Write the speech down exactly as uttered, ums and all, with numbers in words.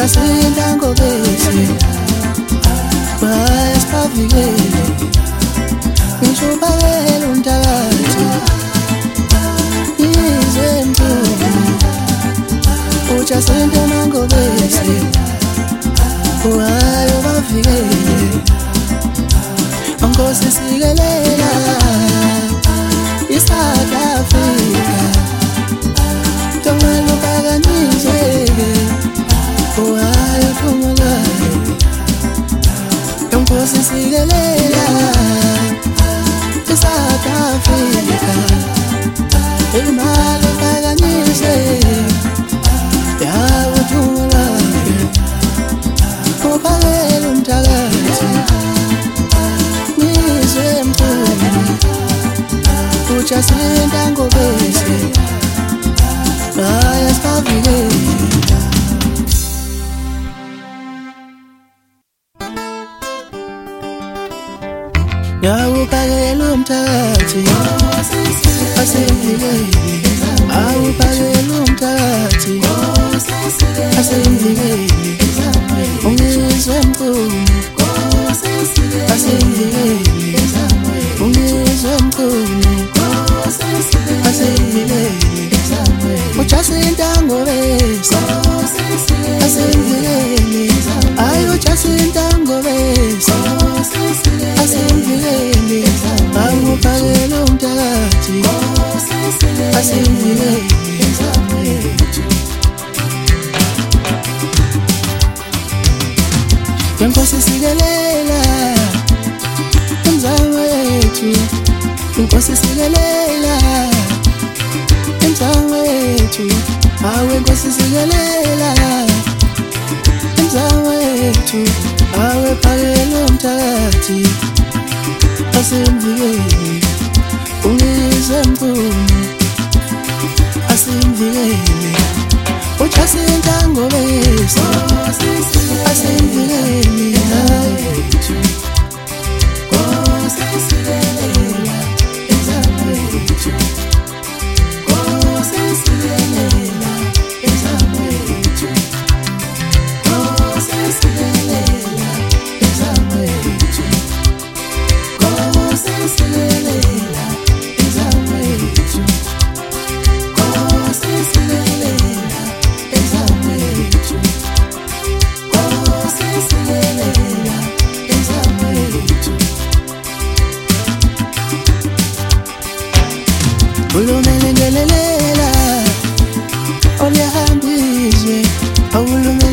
ujasinda ngobese bayasibavikele ngisho ubakele umthakathi izwe mthungu ujasinda ngobese bayabavikele Nkosi sikelela iSouth Africa Tongalo baganizeke Ohayo thumulayo Nkosi sikelela iSouth Africa Imalo baganizeke Yawo thumulayo Kopakela umthakathi ujasinda ngobese bayasibavikele awubhakela umthakathi asemvikele awubhakela umthakathi asemvikele ungizwe mkhulu asemvikele ungizwe mkhulu asemvikele ujasinda ngobese asemvikele ayo ujasinda ngobese asemvikele awubhakela umthakathi asemvikele Nkosi sikelela emzamo wethu Nkosi sikelela emzamo wethu awe Nkosi sikelela emzamo wethu awe phakela umthakathi asemvikele ungizwe mkhulu asemvikele ujasinda ngobese asemvikele Ulumele ngelelela olihambizwe awulume